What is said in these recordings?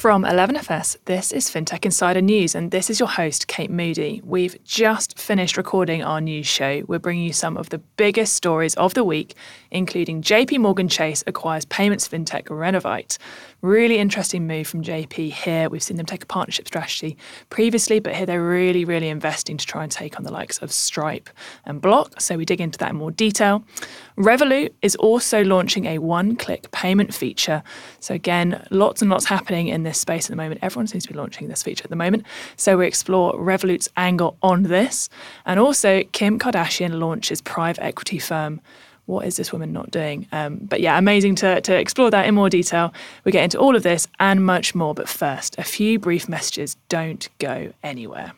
From 11FS, this is FinTech Insider News, and this is your host, Kate Moody. We've just finished recording our news show. We're bringing you some of the biggest stories of the week, including JP Morgan Chase acquires payments fintech Renovite. Really interesting move from JP here. We've seen them take a partnership strategy previously, but here they're really investing to try and take on the likes of Stripe and Block. So we dig into that in more detail. Revolut is also launching a one-click payment feature. So again, lots and lots happening in this space at the moment. Everyone seems to be launching this feature at the moment. So we explore Revolut's angle on this. And also, Kim Kardashian launches private equity firm. What is this woman not doing? But yeah, amazing to explore that in more detail. We get into all of this and much more. But first, a few brief messages. Don't go anywhere.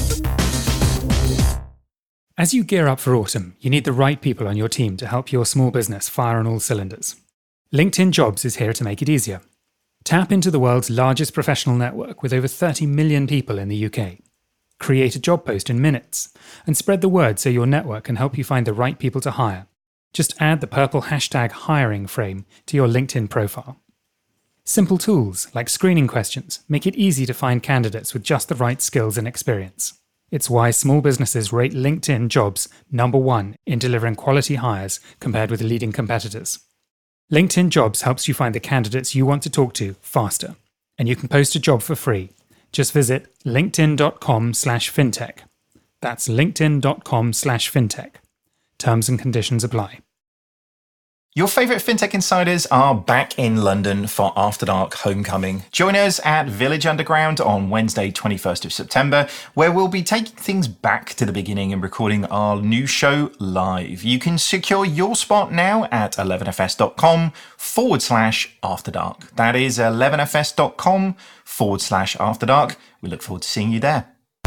As you gear up for autumn, you need the right people on your team to help your small business fire on all cylinders. LinkedIn Jobs is here to make it easier. Tap into the world's largest professional network with over 30 million people in the UK. Create a job post in minutes and spread the word so your network can help you find the right people to hire. Just add the purple hashtag hiring frame to your LinkedIn profile. Simple tools like screening questions make it easy to find candidates with just the right skills and experience. It's why small businesses rate LinkedIn Jobs #1 in delivering quality hires compared with leading competitors. LinkedIn Jobs helps you find the candidates you want to talk to faster, and you can post a job for free. Just visit linkedin.com/fintech. That's linkedin.com/fintech. Terms and conditions apply. Your favourite FinTech insiders are back in London for After Dark Homecoming. Join us at Village Underground on Wednesday, 21st of September, where we'll be taking things back to the beginning and recording our new show live. You can secure your spot now at 11fs.com/After Dark. That is 11fs.com/After Dark. We look forward to seeing you there.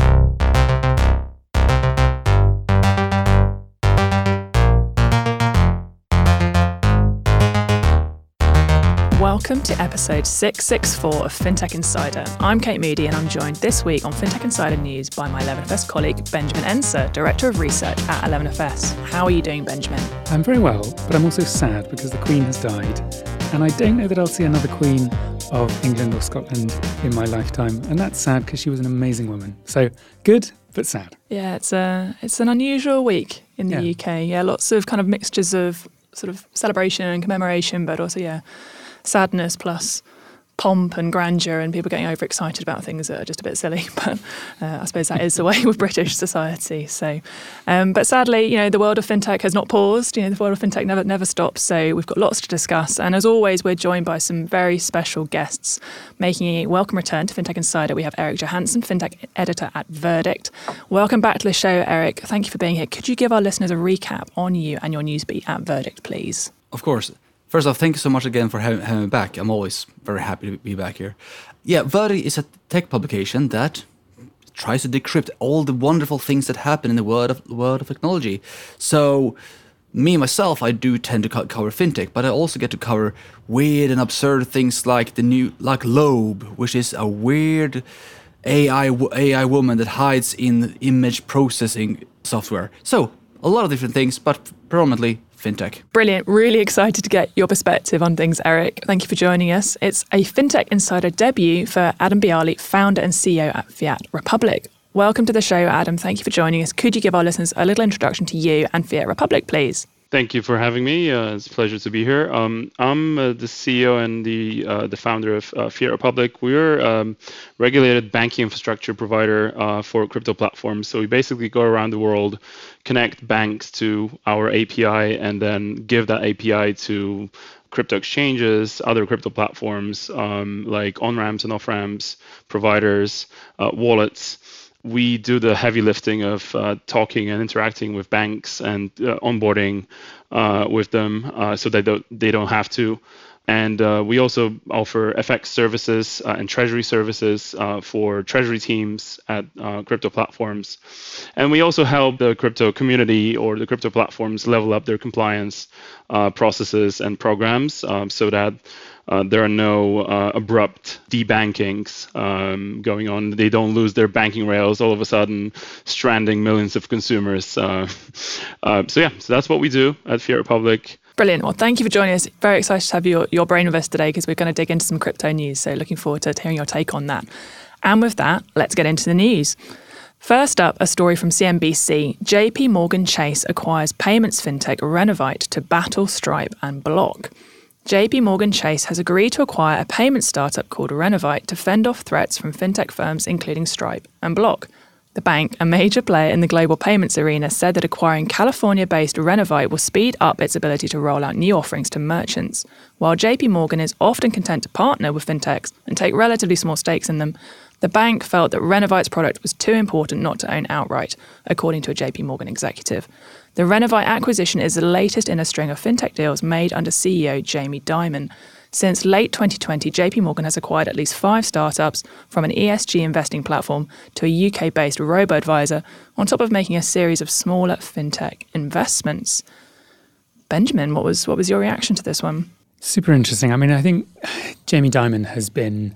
Welcome to episode 664 of FinTech Insider. I'm Kate Moody and I'm joined this week on FinTech Insider News by my 11FS colleague, Benjamin Enser, Director of Research at 11FS. How are you doing, Benjamin? I'm very well, but I'm also sad because the Queen has died. And I don't know that I'll see another Queen of England or Scotland in my lifetime. And that's sad because she was an amazing woman. So good, but sad. Yeah, it's an unusual week in the UK. Yeah, lots of kind of mixtures of sort of celebration and commemoration, but also, sadness plus pomp and grandeur and people getting overexcited about things that are just a bit silly. But I suppose that is the way with British society. So, but sadly, the world of fintech has not paused. The world of fintech never stops. So we've got lots to discuss. And as always, we're joined by some very special guests. Making a welcome return to FinTech Insider, we have Eric Johansson, fintech editor at Verdict. Welcome back to the show, Eric. Thank you for being here. Could you give our listeners a recap on you and your newsbeat at Verdict, please? Of course. First off, thank you so much again for having me back. I'm always very happy to be back here. Yeah, Verdict is a tech publication that tries to decrypt all the wonderful things that happen in the world of technology. So, myself, I do tend to cover fintech, but I also get to cover weird and absurd things like Loeb, which is a weird AI woman that hides in image processing software. So, a lot of different things, but predominantly fintech. Brilliant. Really excited to get your perspective on things, Eric. Thank you for joining us. It's a FinTech Insider debut for Adam Bialy, founder and CEO at Fiat Republic. Welcome to the show, Adam. Thank you for joining us. Could you give our listeners a little introduction to you and Fiat Republic, please? Thank you for having me. It's a pleasure to be here. I'm the CEO and the founder of Fiat Republic. We're a regulated banking infrastructure provider for crypto platforms. So we basically go around the world, connect banks to our API, and then give that API to crypto exchanges, other crypto platforms like on-ramps and off-ramps, providers, wallets. We do the heavy lifting of talking and interacting with banks and onboarding with them so they don't have to. And we also offer FX services and treasury services for treasury teams at crypto platforms. And we also help the crypto community or the crypto platforms level up their compliance processes and programs so that there are no abrupt debankings going on. They don't lose their banking rails all of a sudden, stranding millions of consumers. So that's what we do at Fiat Republic. Brilliant. Well, thank you for joining us. Very excited to have your brain with us today because we're going to dig into some crypto news. So looking forward to hearing your take on that. And with that, let's get into the news. First up, a story from CNBC. JP Morgan Chase acquires payments fintech Renovite to battle Stripe and Block. JP Morgan Chase has agreed to acquire a payment startup called Renovite to fend off threats from fintech firms including Stripe and Block. The bank, a major player in the global payments arena, said that acquiring California-based Renovite will speed up its ability to roll out new offerings to merchants. While JP Morgan is often content to partner with fintechs and take relatively small stakes in them, the bank felt that Renovite's product was too important not to own outright, according to a JP Morgan executive. The Renovite acquisition is the latest in a string of fintech deals made under CEO Jamie Dimon. Since late 2020, JP Morgan has acquired at least 5 startups, from an ESG investing platform to a UK-based robo-advisor, on top of making a series of smaller fintech investments. Benjamin, what was your reaction to this one? Super interesting. I mean, I think Jamie Dimon has been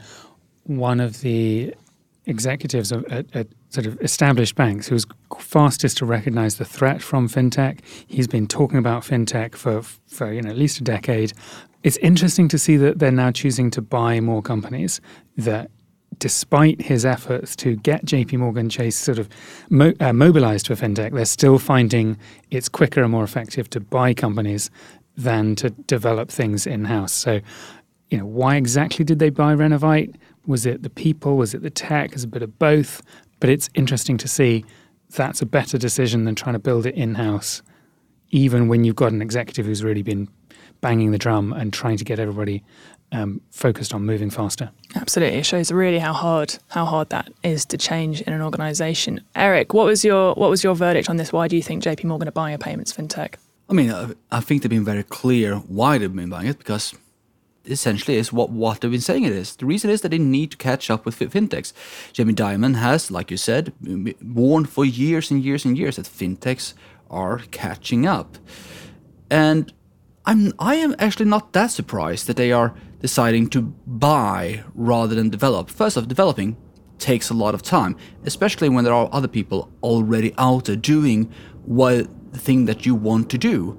one of the executives at sort of established banks who was fastest to recognize the threat from fintech. He's been talking about fintech for at least a decade. It's interesting to see that they're now choosing to buy more companies, that despite his efforts to get JP Morgan Chase sort of mobilized for fintech, they're still finding it's quicker and more effective to buy companies than to develop things in-house. So, why exactly did they buy Renovite? Was it the people? Was it the tech? It's a bit of both. But it's interesting to see that's a better decision than trying to build it in-house, even when you've got an executive who's really been banging the drum and trying to get everybody focused on moving faster. Absolutely. It shows really how hard that is to change in an organisation. Eric, what was your verdict on this? Why do you think JP Morgan are buying a payments fintech? I mean, I think they've been very clear why they've been buying it, because essentially is what they've been saying it is. The reason is that they need to catch up with fintechs. Jamie Dimon has, like you said, warned for years and years and years that fintechs are catching up. And I am actually not that surprised that they are deciding to buy rather than develop. First off, developing takes a lot of time, especially when there are other people already out there doing the thing that you want to do.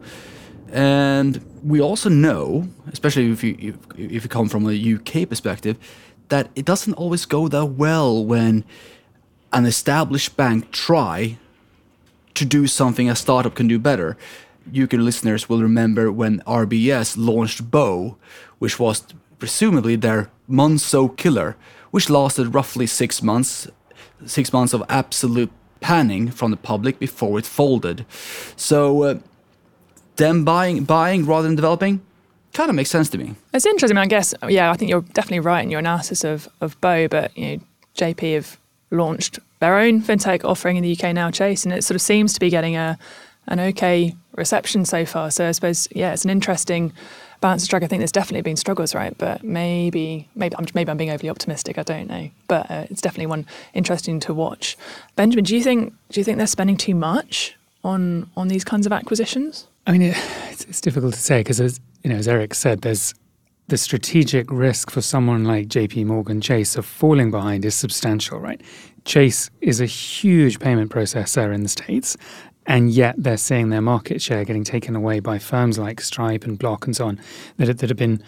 And we also know, especially if you come from a UK perspective, that it doesn't always go that well when an established bank try to do something a startup can do better. UK listeners will remember when RBS launched Bo, which was presumably their Monzo killer, which lasted roughly 6 months. 6 months of absolute panning from the public before it folded. So them buying rather than developing kind of makes sense to me. It's interesting. I guess, I think you're definitely right in your analysis of Bo, but JP have launched their own fintech offering in the UK now, Chase, and it sort of seems to be getting an okay reception so far. So I suppose, it's an interesting balance to strike. I think there's definitely been struggles, right? But maybe I'm being overly optimistic. I don't know, but it's definitely one interesting to watch. Benjamin, do you think they're spending too much on these kinds of acquisitions? I mean, it's difficult to say because, as Eric said, there's the strategic risk for someone like JP Morgan Chase of falling behind is substantial, right? Chase is a huge payment processor in the States, and yet they're seeing their market share getting taken away by firms like Stripe and Block and so on that have been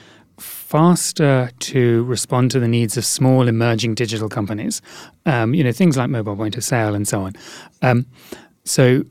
faster to respond to the needs of small emerging digital companies, things like mobile point of sale and so on. So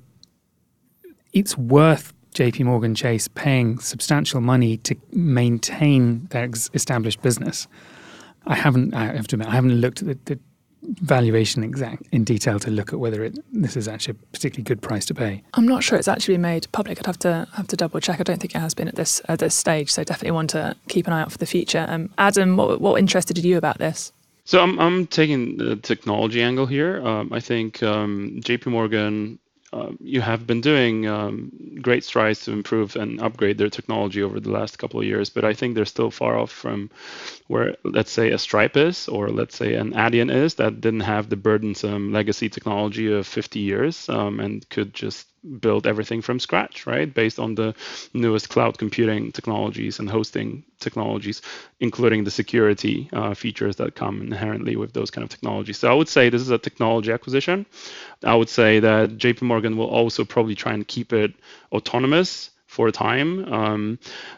it's worth JP Morgan Chase paying substantial money to maintain their established business. I have to admit, I haven't looked at the valuation in detail to look at whether this is actually a particularly good price to pay. I'm not sure it's actually been made public. I'd have to double check. I don't think it has been at this stage. So definitely want to keep an eye out for the future. Adam, what interested you about this? So I'm taking the technology angle here. I think JP Morgan. You have been doing great strides to improve and upgrade their technology over the last couple of years, but I think they're still far off from where, let's say, a Stripe is, or let's say an Adyen is, that didn't have the burdensome legacy technology of 50 years and could just build everything from scratch, right? Based on the newest cloud computing technologies and hosting technologies, including the security features that come inherently with those kind of technologies. So I would say this is a technology acquisition. I would say that JP Morgan will also probably try and keep it autonomous for a time,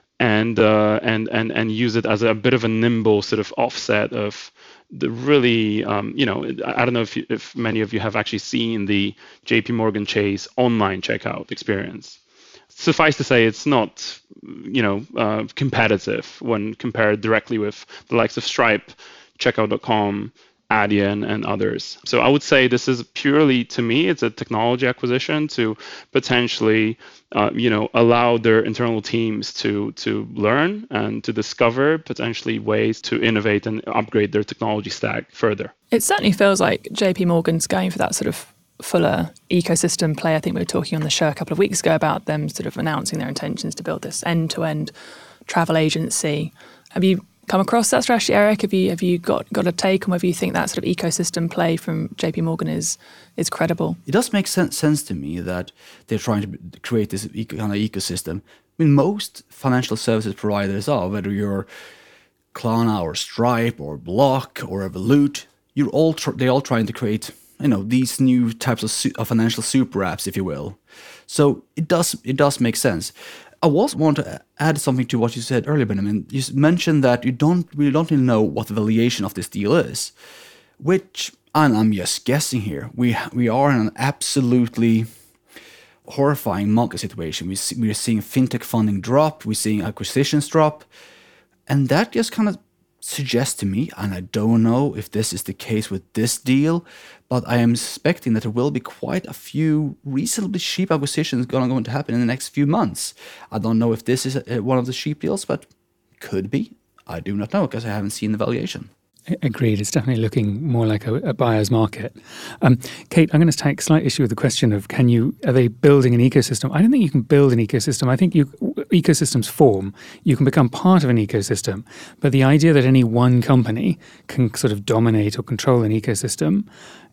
and use it as a bit of a nimble sort of offset of the really, I don't know if many of you have actually seen the JP Morgan Chase online checkout experience. Suffice to say, it's not, competitive when compared directly with the likes of Stripe, Checkout.com, Adyen, and others. So I would say this is purely, to me, it's a technology acquisition to potentially, allow their internal teams to learn and to discover potentially ways to innovate and upgrade their technology stack further. It certainly feels like JP Morgan's going for that sort of fuller ecosystem play. I think we were talking on the show a couple of weeks ago about them sort of announcing their intentions to build this end-to-end travel agency. Have you come across that strategy, Eric? Have you got a take on whether you think that sort of ecosystem play from JP Morgan is credible? It does make sense to me that they're trying to create this kind of ecosystem. I mean, most financial services providers are, whether you're Klarna or Stripe or Block or Revolut, they're all trying to create these new types of financial super apps, if you will. So it does make sense. I also want to add something to what you said earlier, Benjamin. You mentioned that you don't really know what the valuation of this deal is, which, and I'm just guessing here, we are in an absolutely horrifying market situation. We're seeing fintech funding drop, we're seeing acquisitions drop, and that just kind of suggests to me, and I don't know if this is the case with this deal, but I am suspecting that there will be quite a few reasonably cheap acquisitions going to happen in the next few months. I don't know if this is one of the cheap deals, but could be. I do not know because I haven't seen the valuation. Agreed. It's definitely looking more like a buyer's market. Kate, I'm going to take slight issue with the question of are they building an ecosystem? I don't think you can build an ecosystem. I think ecosystems form. You can become part of an ecosystem. But the idea that any one company can sort of dominate or control an ecosystem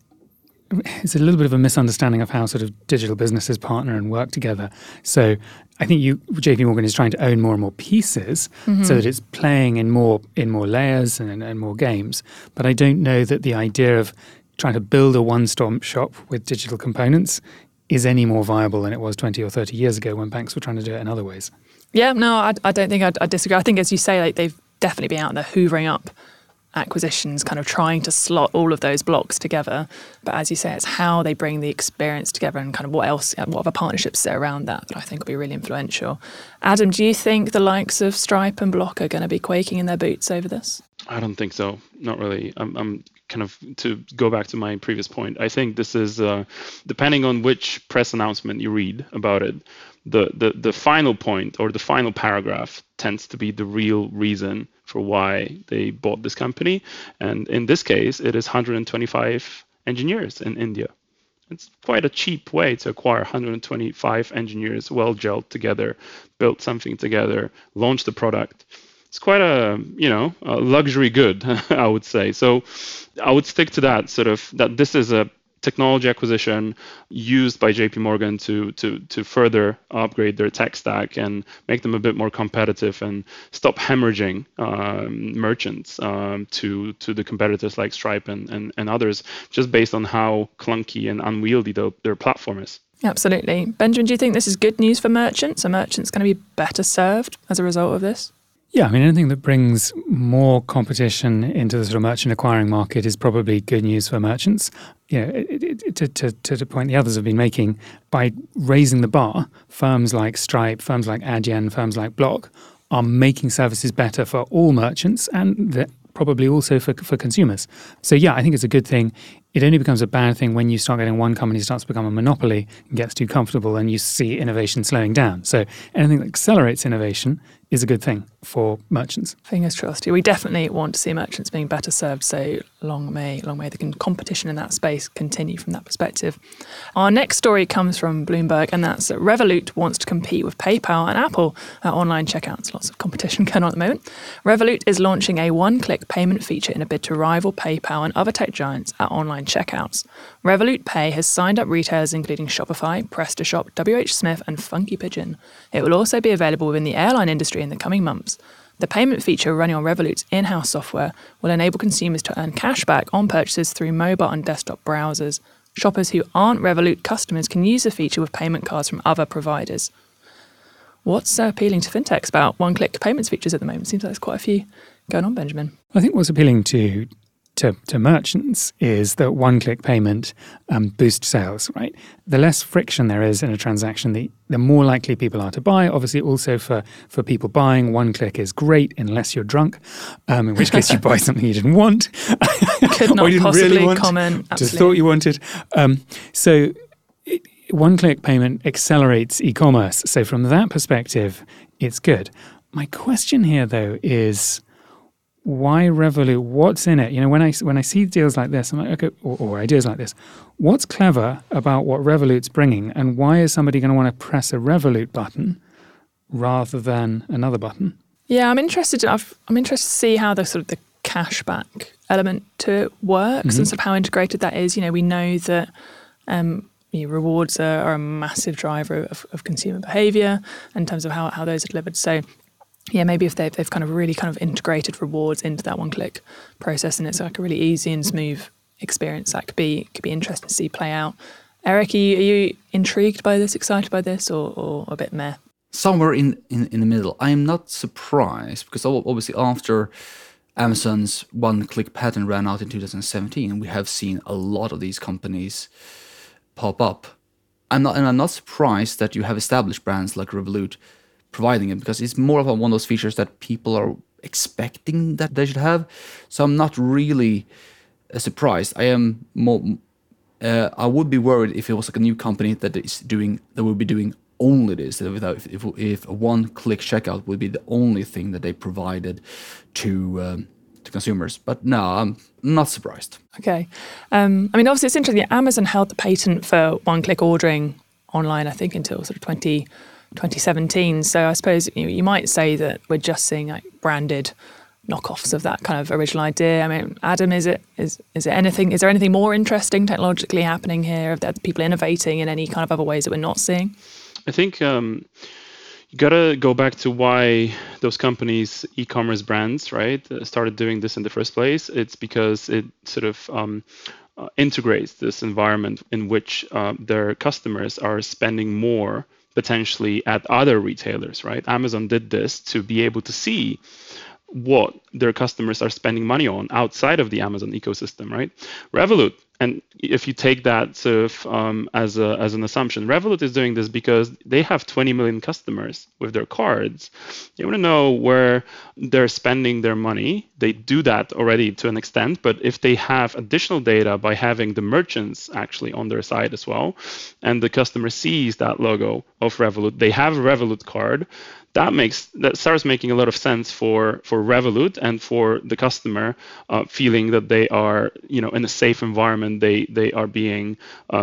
is a little bit of a misunderstanding of how sort of digital businesses partner and work together. So I think JP Morgan is trying to own more and more pieces so that it's playing in more layers and more games. But I don't know that the idea of trying to build a one-stop shop with digital components is any more viable than it was 20 or 30 years ago when banks were trying to do it in other ways. Yeah, no, I don't think I disagree. I think, as you say, like they've definitely been out there hoovering up acquisitions, kind of trying to slot all of those blocks together. But as you say, it's how they bring the what other partnerships sit around that I think will be really influential. Adam, do you think the likes of Stripe and Block are going to be quaking in their boots over this? I don't think so. Not really. I'm kind of, to go back to my previous point, I think this is, depending on which press announcement you read about it, the final point or the final paragraph tends to be the real reason for why they bought this company. And in this case, it is 125 engineers in India. It's quite a cheap way to acquire 125 engineers well gelled together, built something together, launched the product. It's quite a luxury good, I would say. So I would stick to that that this is a technology acquisition used by JP Morgan to further upgrade their tech stack and make them a bit more competitive and stop hemorrhaging merchants to the competitors like Stripe and others, just based on how clunky and unwieldy their platform is. Absolutely. Benjamin, do you think this is good news for merchants? Are merchants going to be better served as a result of this? Yeah, I mean, anything that brings more competition into the sort of merchant acquiring market is probably good news for merchants. To the point the others have been making, by raising the bar, firms like Stripe, firms like Adyen, firms like Block are making services better for all merchants and probably also for consumers. So yeah, I think it's a good thing. It only becomes a bad thing when you start getting one company starts to become a monopoly and gets too comfortable and you see innovation slowing down. So anything that accelerates innovation is a good thing for merchants. Fingers crossed. We definitely want to see merchants being better served, so long may the competition in that space continue from that perspective. Our next story comes from Bloomberg, and that's that Revolut wants to compete with PayPal and Apple at online checkouts. Lots of competition going on at the moment. Revolut is launching a one-click payment feature in a bid to rival PayPal and other tech giants at online checkouts. Revolut Pay has signed up retailers including Shopify, PrestaShop, WH Smith and Funky Pigeon. It will also be available within the airline industry in the coming months. The payment feature running on Revolut's in-house software will enable consumers to earn cash back on purchases through mobile and desktop browsers. Shoppers who aren't Revolut customers can use the feature with payment cards from other providers. What's appealing to fintechs about one-click payments features at the moment? Seems like there's quite a few going on, Benjamin. I think what's appealing to merchants is that one-click payment boosts sales, right? The less friction there is in a transaction, the more likely people are to buy. Obviously, also for people buying, one-click is great unless you're drunk, in which case you buy something you didn't want. Could not or you didn't possibly really want, comment. Absolutely. Just thought you wanted. One-click payment accelerates e-commerce. So from that perspective, it's good. My question here, though, is why Revolut? What's in it? When I see deals like this, I'm like, okay, or ideas like this, what's clever about what Revolut's bringing, and why is somebody going to want to press a Revolut button rather than another button? Yeah, I'm interested. I'm interested to see how the sort of the cashback element to it works and sort of how integrated that is. We know that rewards are a massive driver of consumer behaviour in terms of how those are delivered. So, yeah, maybe if they've kind of really kind of integrated rewards into that one-click process, and it's like a really easy and smooth experience, that could be interesting to see play out. Eric, are you intrigued by this, excited by this, or a bit meh? Somewhere in the middle. I am not surprised because obviously after Amazon's one-click patent ran out in 2017, we have seen a lot of these companies pop up. I'm not surprised that you have established brands like Revolut providing it, because it's more of one of those features that people are expecting that they should have. So I'm not really surprised. I am more. I would be worried if it was like a new company that would be doing only this. If a one-click checkout would be the only thing that they provided to consumers. But no, I'm not surprised. Okay. Obviously it's interesting. Amazon held the patent for one-click ordering online, I think, until sort of 2017. So I suppose you might say that we're just seeing like branded knockoffs of that kind of original idea. Adam, is there anything more interesting technologically happening here? Are there people innovating in any kind of other ways that we're not seeing? I think you got to go back to why those companies, e-commerce brands, right, started doing this in the first place. It's because it sort of integrates this environment in which their customers are spending more potentially at other retailers, right? Amazon did this to be able to see what their customers are spending money on outside of the Amazon ecosystem, right? Revolut, and if you take that sort of as an assumption, Revolut is doing this because they have 20 million customers with their cards. They want to know where they're spending their money. They do that already to an extent, but if they have additional data by having the merchants actually on their side as well, and the customer sees that logo of Revolut, they have a Revolut card, that starts making a lot of sense for Revolut and for the customer, feeling that they are in a safe environment. They are being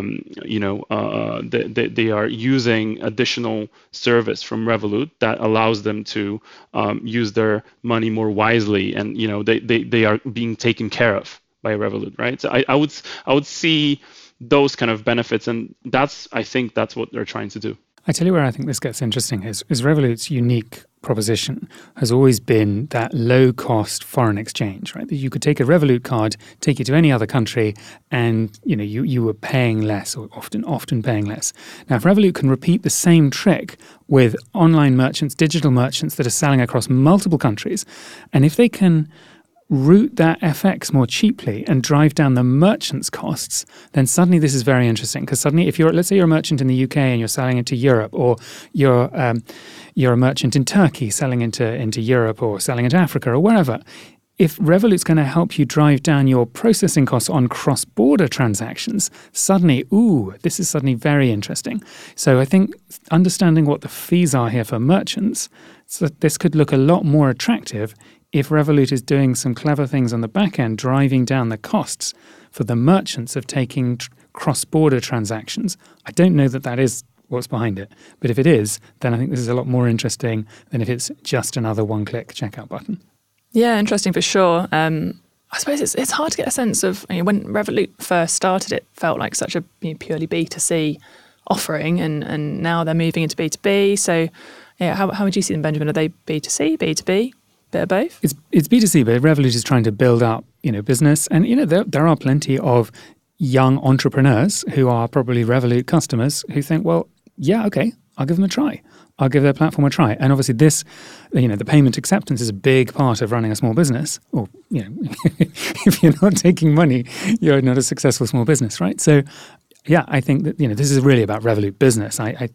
they are using additional service from Revolut that allows them to use their money more wisely, and they are being taken care of by Revolut, right? So I would see those kind of benefits, and I think that's what they're trying to do. I tell you where I think this gets interesting is Revolut's unique proposition has always been that low-cost foreign exchange, right? That you could take a Revolut card, take it to any other country, and you were paying less, or often paying less. Now, if Revolut can repeat the same trick with online merchants, digital merchants that are selling across multiple countries, and if they can route that FX more cheaply and drive down the merchant's costs, then suddenly this is very interesting. Because suddenly, if let's say you're a merchant in the UK and you're selling into Europe, or you're a merchant in Turkey selling into Europe or selling into Africa or wherever, if Revolut's going to help you drive down your processing costs on cross-border transactions, suddenly, this is suddenly very interesting. So I think understanding what the fees are here for merchants, so that this could look a lot more attractive if Revolut is doing some clever things on the back end, driving down the costs for the merchants of taking cross-border transactions. I don't know that is what's behind it, but if it is, then I think this is a lot more interesting than if it's just another one-click checkout button. Yeah, interesting for sure. I suppose it's hard to get a sense of, when Revolut first started, it felt like such a purely B2C offering, and now they're moving into B2B. So, yeah, how would you see them, Benjamin? Are they B2C, B2B? Bit of both? It's B2C, but Revolut is trying to build up, business. And, there are plenty of young entrepreneurs who are probably Revolut customers who think, well, yeah, okay, I'll give them a try. I'll give their platform a try. And obviously this, the payment acceptance is a big part of running a small business. Or, if you're not taking money, you're not a successful small business, right? So, yeah, I think that, this is really about Revolut Business.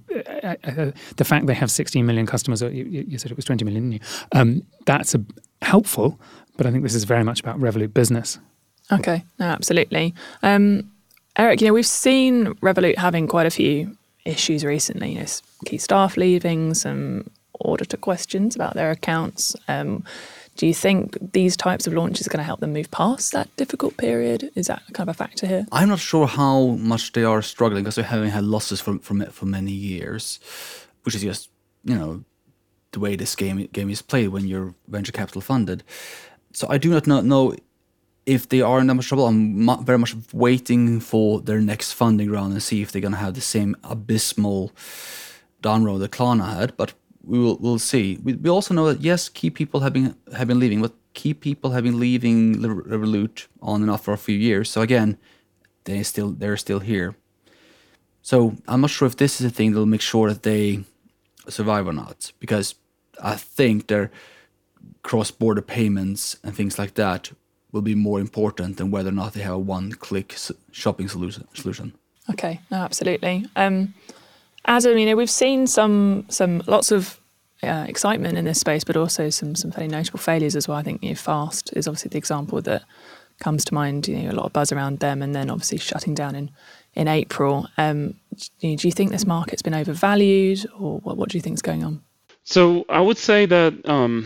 The fact they have 16 million customers, or you said it was 20 million, didn't you? That's helpful, but I think this is very much about Revolut Business. Okay, no, absolutely. Eric, we've seen Revolut having quite a few issues recently, key staff leaving, some auditor questions about their accounts. Do you think these types of launches are going to help them move past that difficult period? Is that kind of a factor here? I'm not sure how much they are struggling because they haven't had losses for many years, which is just, the way this game is played when you're venture capital funded. So I do not know if they are in that much trouble. I'm very much waiting for their next funding round and see if they're going to have the same abysmal downroad that Klarna had. But we'll see. We also know that yes, key people have been leaving, but key people have been leaving Revolut on and off for a few years. So again, they're still here. So I'm not sure if this is a thing that'll make sure that they survive or not, because I think their cross-border payments and things like that will be more important than whether or not they have a one-click shopping solution. Okay, no, absolutely. Adam, we've seen some lots of excitement in this space, but also some fairly notable failures as well. I think Fast is obviously the example that comes to mind. A lot of buzz around them, and then obviously shutting down in April. Do you think this market's been overvalued, or what do you think is going on? So I would say that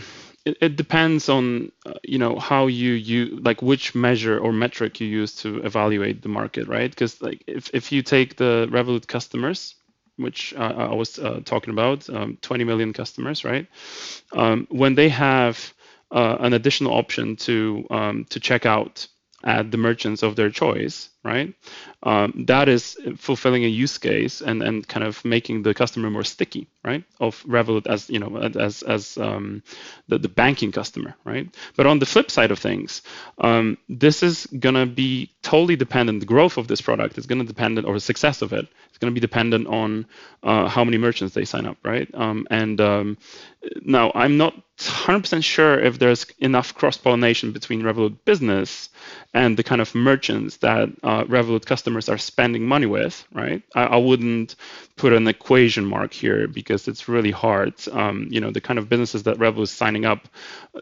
it depends on how you like which measure or metric you use to evaluate the market, right? Because if you take the Revolut customers, which I was talking about, 20 million customers, right? When they have an additional option to check out at the merchants of their choice, right? That is fulfilling a use case and kind of making the customer more sticky, right? Of Revolut as the banking customer, right? But on the flip side of things, this is gonna be totally dependent. The growth of this product is gonna depend, or the success of it, it's gonna be dependent on how many merchants they sign up, right? Now I'm not 100% sure if there's enough cross-pollination between Revolut Business and the kind of merchants that Revolut customers are spending money with, right? I wouldn't put an equation mark here because it's really hard. The kind of businesses that Revolut is signing up,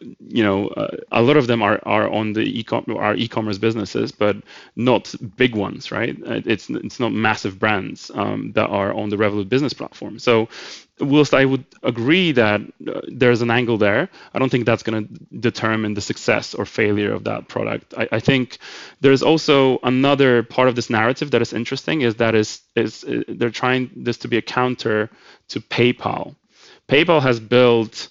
a lot of them are on the e-commerce businesses, but not big ones, right? It's not massive brands that are on the Revolut Business platform. So whilst I would agree that there's an angle there, I don't think that's going to determine the success or failure of that product. I think there's also another part of this narrative that is interesting, is they're trying this to be a counter to PayPal. PayPal has built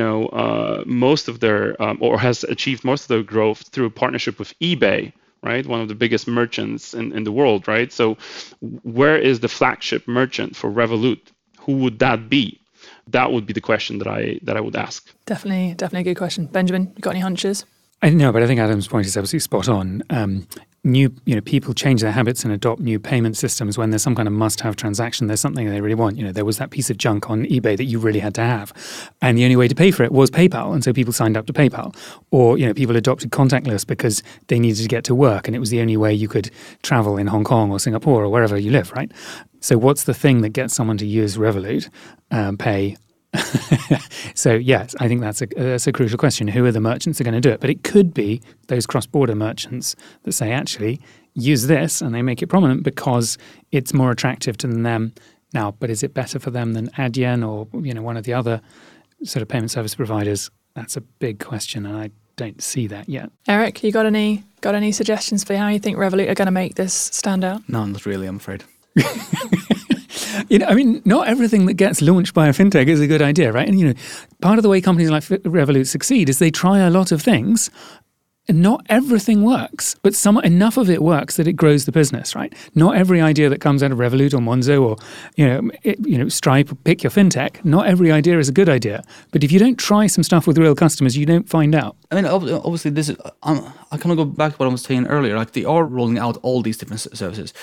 most of their or has achieved most of their growth through a partnership with eBay, right? One of the biggest merchants in the world, right? So where is the flagship merchant for Revolut? Who would that be? That would be the question that I would ask. Definitely a good question. Benjamin, you got any hunches? I know, but I think Adam's point is absolutely spot on. People change their habits and adopt new payment systems when there's some kind of must-have transaction. There's something they really want. There was that piece of junk on eBay that you really had to have, and the only way to pay for it was PayPal, and so people signed up to PayPal. Or people adopted contactless because they needed to get to work, and it was the only way you could travel in Hong Kong or Singapore or wherever you live, right? So what's the thing that gets someone to use Revolut Pay? So yes, I think that's a crucial question. Who are the merchants that are going to do it? But it could be those cross-border merchants that say, actually, use this, and they make it prominent because it's more attractive to them now. But is it better for them than Adyen or one of the other sort of payment service providers? That's a big question, and I don't see that yet. Eric, you got any suggestions for how you think Revolut are going to make this stand out? No, not really, I'm afraid. Not everything that gets launched by a fintech is a good idea, right? And, part of the way companies like Revolut succeed is they try a lot of things, and not everything works, but enough of it works that it grows the business, right? Not every idea that comes out of Revolut or Monzo or, Stripe, pick your fintech, not every idea is a good idea. But if you don't try some stuff with real customers, you don't find out. Obviously, this is, I kind of go back to what I was saying earlier. Like, they are rolling out all these different services.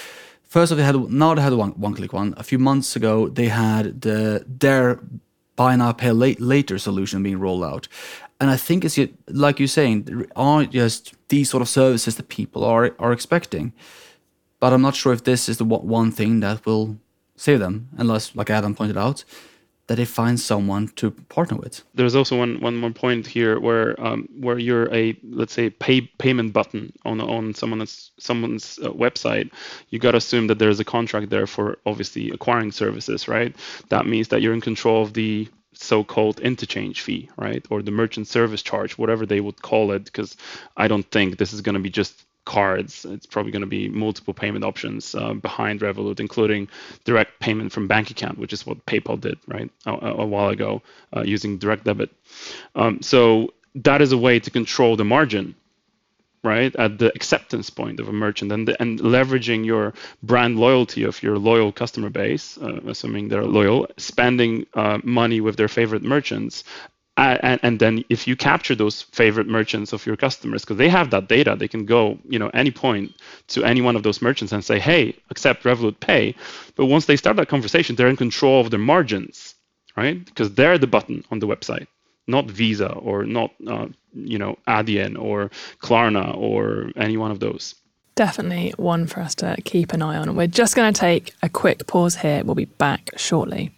First off, they had one-click one. A few months ago, they had their buy now, pay later solution being rolled out. And I think it's, like you're saying, aren't just these sort of services that people are expecting. But I'm not sure if this is the one thing that will save them, unless, like Adam pointed out, that they find someone to partner with. There's also one more point here where you're let's say payment button on someone's website. You got to assume that there's a contract there for obviously acquiring services, right? That means that you're in control of the so-called interchange fee, right? Or the merchant service charge, whatever they would call it, because I don't think this is going to be just cards. It's probably going to be multiple payment options behind Revolut, including direct payment from bank account, which is what PayPal did, right, a while ago, using direct debit. So that is a way to control the margin, right, at the acceptance point of a merchant, and leveraging your brand loyalty of your loyal customer base, assuming they're loyal, spending money with their favorite merchants. And then if you capture those favorite merchants of your customers, because they have that data, they can go, any point to any one of those merchants and say, hey, accept Revolut Pay. But once they start that conversation, they're in control of their margins, right? Because they're the button on the website, not Visa or not, Adyen or Klarna or any one of those. Definitely one for us to keep an eye on. We're just going to take a quick pause here. We'll be back shortly.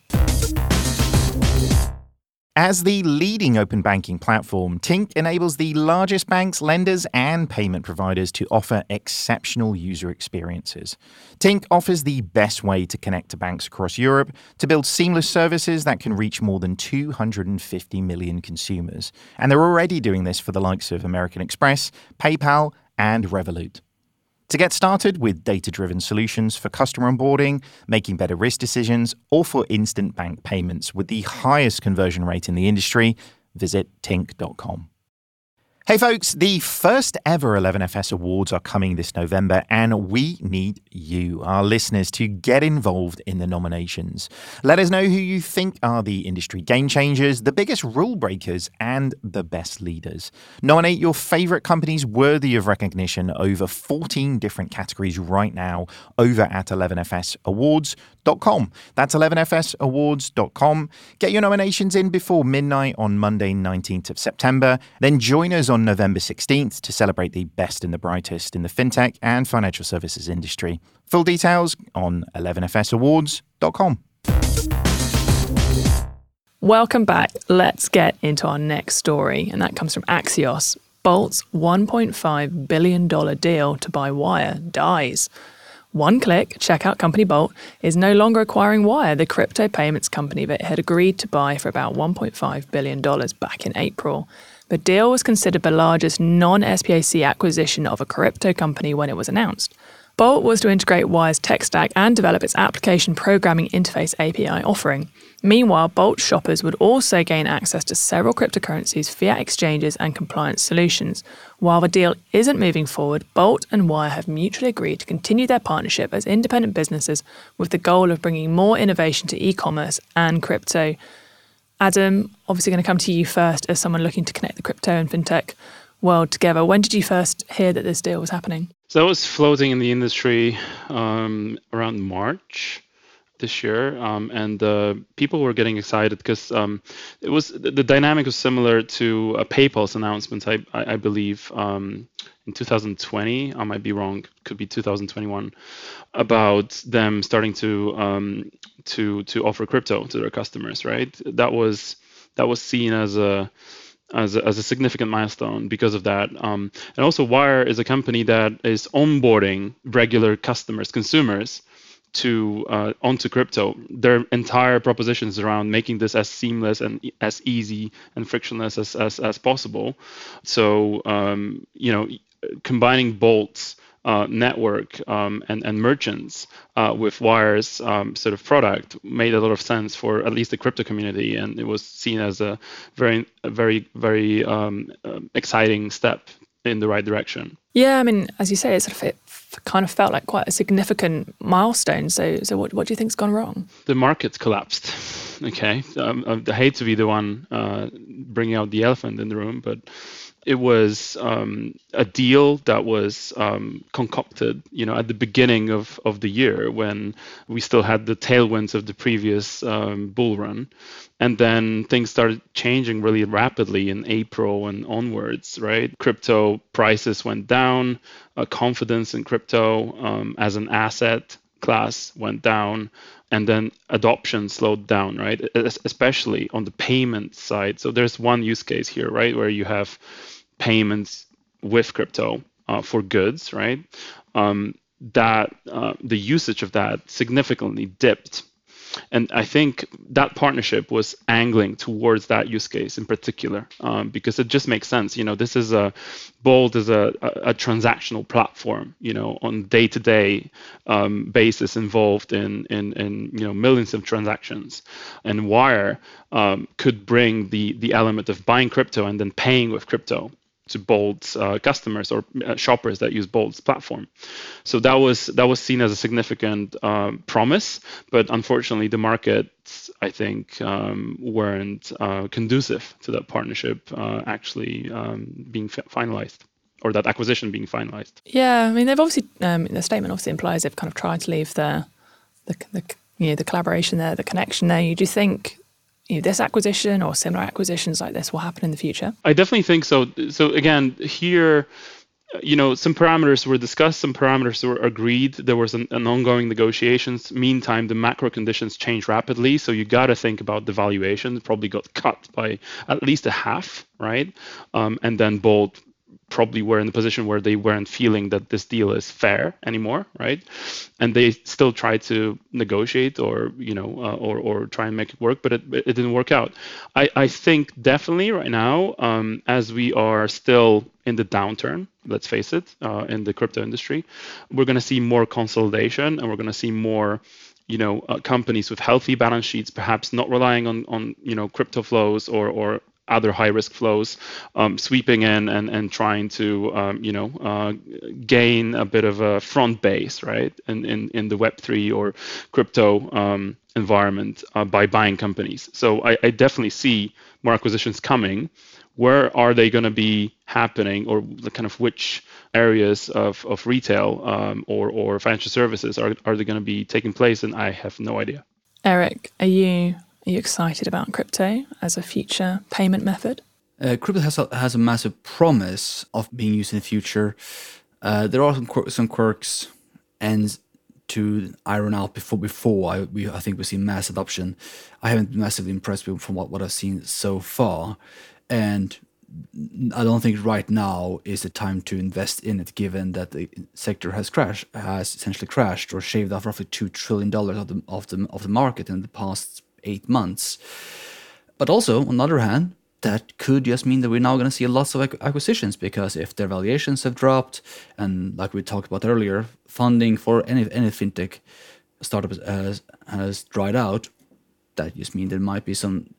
As the leading open banking platform, Tink enables the largest banks, lenders, and payment providers to offer exceptional user experiences. Tink offers the best way to connect to banks across Europe to build seamless services that can reach more than 250 million consumers. And they're already doing this for the likes of American Express, PayPal, and Revolut. To get started with data-driven solutions for customer onboarding, making better risk decisions, or for instant bank payments with the highest conversion rate in the industry, visit tink.com. Hey folks, the first ever 11FS Awards are coming this November, and we need you, our listeners, to get involved in the nominations. Let us know who you think are the industry game changers, the biggest rule breakers, and the best leaders. Nominate your favorite companies worthy of recognition over 14 different categories right now over at 11FSawards.com. That's 11FSawards.com. Get your nominations in before midnight on Monday, 19th of September. Then join us on November 16th to celebrate the best and the brightest in the fintech and financial services industry. Full details on 11FSawards.com. Welcome back. Let's get into our next story, and that comes from Axios. Bolt's $1.5 billion deal to buy Wire dies. One click, checkout company Bolt is no longer acquiring Wire, the crypto payments company that it had agreed to buy for about $1.5 billion back in April. The deal was considered the largest non-SPAC acquisition of a crypto company when it was announced. Bolt was to integrate Wire's tech stack and develop its application programming interface API offering. Meanwhile, Bolt shoppers would also gain access to several cryptocurrencies, fiat exchanges, and compliance solutions. While the deal isn't moving forward, Bolt and Wire have mutually agreed to continue their partnership as independent businesses with the goal of bringing more innovation to e-commerce and crypto. Adam, obviously going to come to you first as someone looking to connect the crypto and fintech world together. When did you first hear that this deal was happening? So I was floating in the industry around March this year, and people were getting excited because it was the dynamic was similar to PayPal's announcement, I believe, in 2020. I might be wrong; could be 2021, about them starting to offer crypto to their customers. Right? That was seen as a significant milestone because of that. And also Wire is a company that is onboarding regular customers, consumers, to onto crypto. Their entire proposition is around making this as seamless and as easy and frictionless as possible. So combining Bolt's network and merchants with Wire's sort of product made a lot of sense for at least the crypto community, and it was seen as a very exciting step in the right direction. Yeah, I mean, as you say, it kind of felt like quite a significant milestone. So what do you think's gone wrong? The market's collapsed. Okay, I hate to be the one bringing out the elephant in the room, but it was a deal that was concocted, at the beginning of the year when we still had the tailwinds of the previous bull run. And then things started changing really rapidly in April and onwards, right? Crypto prices went down, confidence in crypto as an asset class went down, and then adoption slowed down, right? Especially on the payment side. So there's one use case here, right, where you have payments with crypto for goods, right? The usage of that significantly dipped. And I think that partnership was angling towards that use case in particular, because it just makes sense. This is Bolt is a transactional platform, on day-to-day basis involved in millions of transactions. And Wire could bring the element of buying crypto and then paying with crypto to Bolt's customers or shoppers that use Bolt's platform. So that was seen as a significant promise, but unfortunately the markets, I think, weren't conducive to that partnership actually being finalized, or that acquisition being finalized. Yeah, I mean, they've obviously the statement obviously implies they've kind of tried to leave the collaboration there, the connection there. Do you think this acquisition or similar acquisitions like this will happen in the future? I definitely think so. So again, here, some parameters were discussed, some parameters were agreed. There was an ongoing negotiations. Meantime, the macro conditions change rapidly. So you got to think about the valuation. It probably got cut by at least a half, right? And then Bolt probably were in the position where they weren't feeling that this deal is fair anymore, right? And they still tried to negotiate or try and make it work, but it didn't work out. I think definitely right now, as we are still in the downturn, let's face it, in the crypto industry, we're going to see more consolidation, and we're going to see more companies with healthy balance sheets, perhaps not relying on crypto flows or other high-risk flows, sweeping in and trying to gain a bit of a front base, right, in the Web3 or crypto environment by buying companies. So I definitely see more acquisitions coming. Where are they going to be happening, or kind of which areas of retail or financial services are they going to be taking place? And I have no idea. Eric, are you excited about crypto as a future payment method? Crypto has a massive promise of being used in the future. There are some quirks and to iron out before I think we see mass adoption. I haven't been massively impressed from what I've seen so far, and I don't think right now is the time to invest in it, given that the sector has essentially crashed or shaved off roughly $2 trillion of the market in the past 8 months. But also, on the other hand, that could just mean that we're now going to see lots of acquisitions, because if their valuations have dropped, and like we talked about earlier, funding for any fintech startup has dried out, that just means there might be some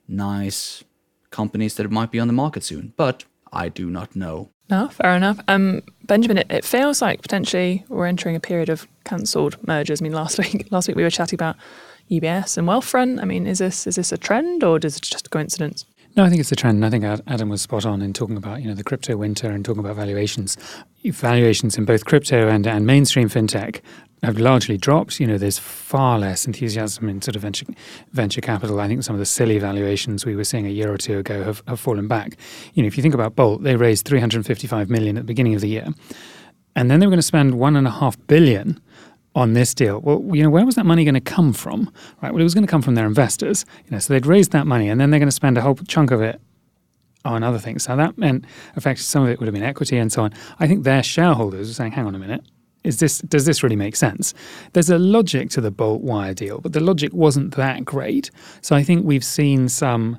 nice companies that might be on the market soon. But I do not know. No, fair enough. Benjamin, it feels like potentially we're entering a period of cancelled mergers. I mean, last week we were chatting about UBS and Wealthfront. I mean, is this a trend, or is it just a coincidence? No, I think it's a trend. I think Adam was spot on in talking about the crypto winter and talking about valuations. Valuations in both crypto and mainstream fintech have largely dropped. There's far less enthusiasm in sort of venture capital. I think some of the silly valuations we were seeing a year or two ago have fallen back. If you think about Bolt, they raised $355 million at the beginning of the year, and then they were going to spend $1.5 billion on this deal. Well, where was that money going to come from? Right. Well, it was going to come from their investors. So they'd raised that money, and then they're going to spend a whole chunk of it on other things. So that meant, effectively, some of it would have been equity and so on. I think their shareholders were saying, "Hang on a minute, does this really make sense?" There's a logic to the Bolt Wire deal, but the logic wasn't that great. So I think we've seen some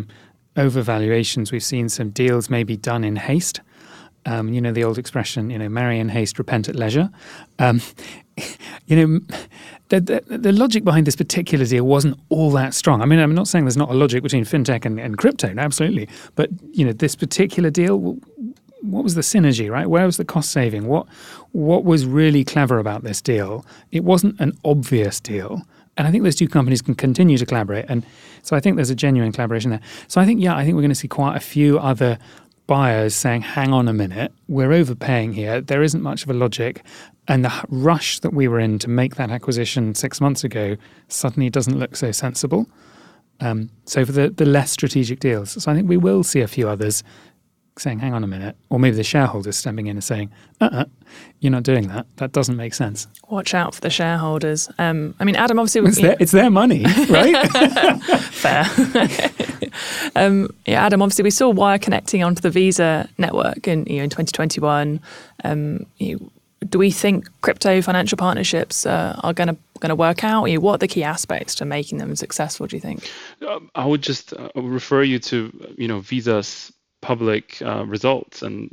overvaluations. We've seen some deals maybe done in haste. The old expression, marry in haste, repent at leisure. The logic behind this particular deal wasn't all that strong. I mean, I'm not saying there's not a logic between fintech and crypto, absolutely. But, this particular deal, what was the synergy, right? Where was the cost saving? What was really clever about this deal? It wasn't an obvious deal. And I think those two companies can continue to collaborate. And so I think there's a genuine collaboration there. So I think we're going to see quite a few other buyers saying, hang on a minute, we're overpaying here. There isn't much of a logic. And the rush that we were in to make that acquisition 6 months ago suddenly doesn't look so sensible. So for the less strategic deals. So I think we will see a few others saying, hang on a minute. Or maybe the shareholders stepping in and saying, you're not doing that. That doesn't make sense. Watch out for the shareholders. I mean, Adam, obviously... It's their money, right? Fair. Adam, obviously we saw Wire connecting onto the Visa network in 2021. Do we think crypto financial partnerships are going to work out? What are the key aspects to making them successful, do you think? I would just refer you to Visa's public results and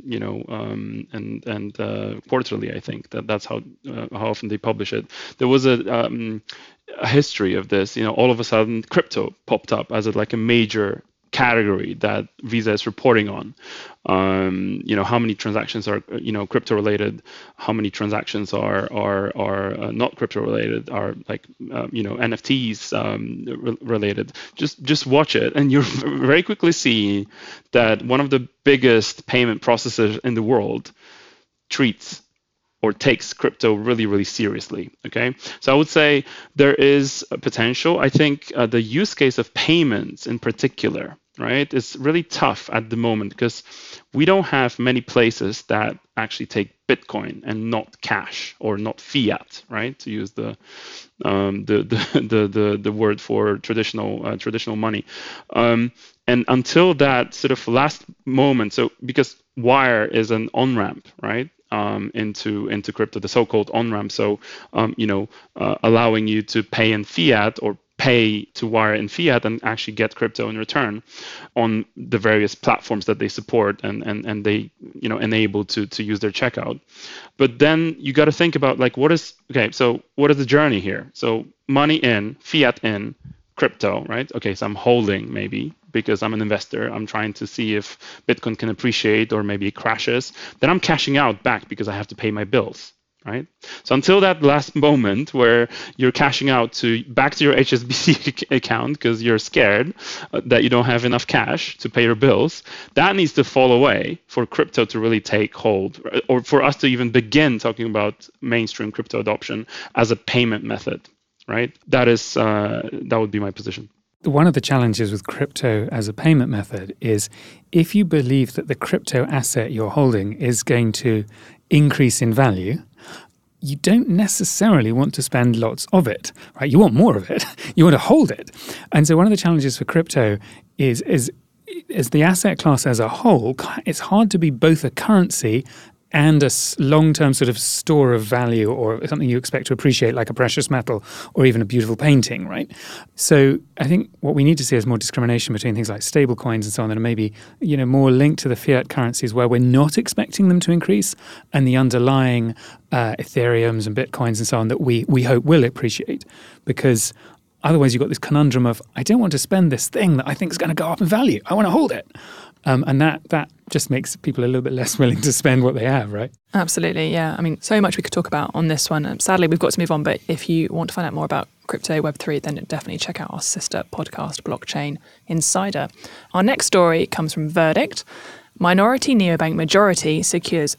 quarterly. I think that's how often they publish it. There was a history of this. All of a sudden crypto popped up as a major category that Visa is reporting on. How many transactions are crypto related, how many transactions are not crypto related, are NFTs related. Just watch it and you'll very quickly see that one of the biggest payment processors in the world treats or takes crypto really, really seriously. Okay, so I would say there is a potential. I think the use case of payments in particular, right, is really tough at the moment because we don't have many places that actually take Bitcoin and not cash or not fiat, right? To use the word for traditional money. And until that sort of last moment, so because Wire is an on-ramp, right? Into crypto, the so-called on-ramp. So, allowing you to pay in fiat or pay to Wire in fiat and actually get crypto in return on the various platforms that they support and they enable to use their checkout. But then you got to think about what is the journey here? So money in, fiat in, crypto, right? Okay, so I'm holding maybe because I'm an investor. I'm trying to see if Bitcoin can appreciate or maybe it crashes. Then I'm cashing out back because I have to pay my bills, right? So until that last moment where you're cashing out back to your HSBC account because you're scared that you don't have enough cash to pay your bills, that needs to fall away for crypto to really take hold, or for us to even begin talking about mainstream crypto adoption as a payment method, right? That would be my position. One of the challenges with crypto as a payment method is if you believe that the crypto asset you're holding is going to increase in value, you don't necessarily want to spend lots of it, right? You want more of it. You want to hold it. And so one of the challenges for crypto is as the asset class as a whole, it's hard to be both a currency and a long-term sort of store of value or something you expect to appreciate, like a precious metal or even a beautiful painting, right? So I think what we need to see is more discrimination between things like stable coins and so on that are maybe more linked to the fiat currencies where we're not expecting them to increase, and the underlying Ethereums and Bitcoins and so on that we hope will appreciate. Because otherwise you've got this conundrum of, I don't want to spend this thing that I think is going to go up in value. I want to hold it. And that just makes people a little bit less willing to spend what they have, right? Absolutely, yeah. I mean, so much we could talk about on this one. Sadly, we've got to move on, but if you want to find out more about crypto Web3, then definitely check out our sister podcast, Blockchain Insider. Our next story comes from Verdict. Minority neobank Majority secures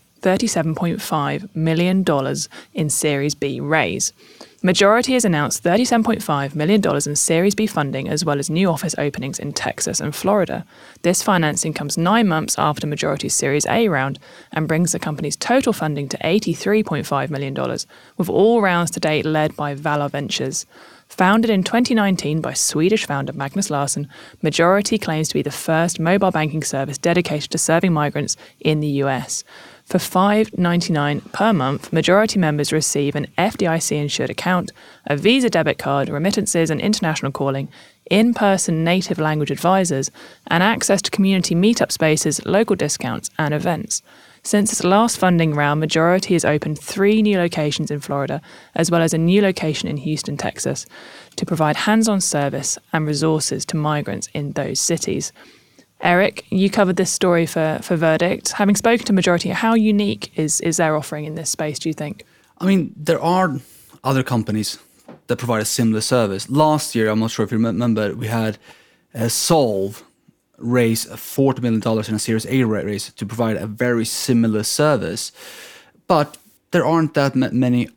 $37.5 million in Series B raise. Majority has announced $37.5 million in Series B funding, as well as new office openings in Texas and Florida. This financing comes 9 months after Majority's Series A round and brings the company's total funding to $83.5 million, with all rounds to date led by Valar Ventures. Founded in 2019 by Swedish founder Magnus Larsson, Majority claims to be the first mobile banking service dedicated to serving migrants in the US. For $5.99 per month, Majority members receive an FDIC-insured account, a Visa debit card, remittances and international calling, in-person native language advisors, and access to community meetup spaces, local discounts, and events. Since its last funding round, Majority has opened 3 new locations in Florida, as well as a new location in Houston, Texas, to provide hands-on service and resources to migrants in those cities. Eric, you covered this story for Verdict. Having spoken to Majority, how unique is their offering in this space, do you think? I mean, there are other companies that provide a similar service. Last year, I'm not sure if you remember, we had Solve raise $40 million in a Series A raise to provide a very similar service. But there aren't that many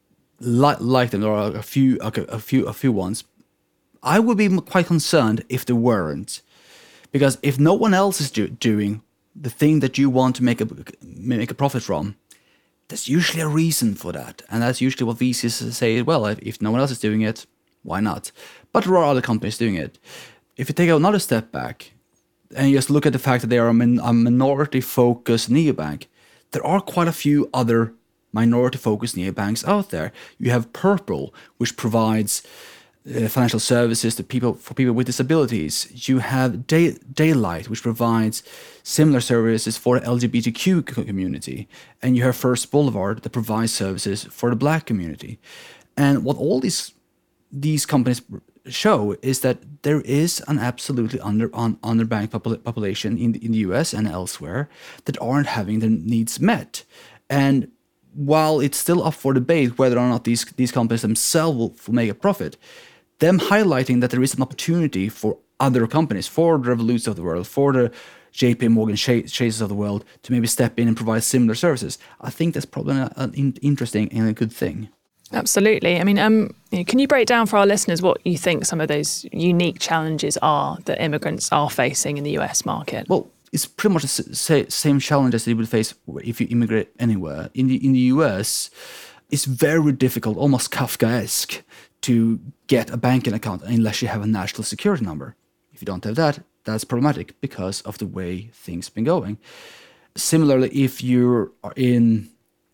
like them. There are a few ones. I would be quite concerned if there weren't, because if no one else is doing the thing that you want to make a profit from, there's usually a reason for that, and that's usually what VCs say. Well, if no one else is doing it, why not? But there are other companies doing it. If you take another step back and you just look at the fact that they are a minority-focused neobank, there are quite a few other minority-focused neobanks out there. You have Purple, which provides financial services to people with disabilities. You have Daylight, which provides similar services for the LGBTQ community, and you have First Boulevard that provides services for the Black community. And what all these companies show is that there is an absolutely underbanked population in the US and elsewhere that aren't having their needs met. And while it's still up for debate whether or not these companies themselves will make a profit, them highlighting that there is an opportunity for other companies, for the Revoluts of the world, for the JP Morgan Chases of the world, to maybe step in and provide similar services, I think that's probably an interesting and a good thing. Absolutely. I mean, can you break down for our listeners what you think some of those unique challenges are that immigrants are facing in the US market? Well, it's pretty much the same challenges that you would face if you immigrate anywhere. In the US, it's very difficult, almost Kafkaesque, to get a banking account unless you have a national security number. If you don't have that, that's problematic because of the way things have been going. Similarly, if you're in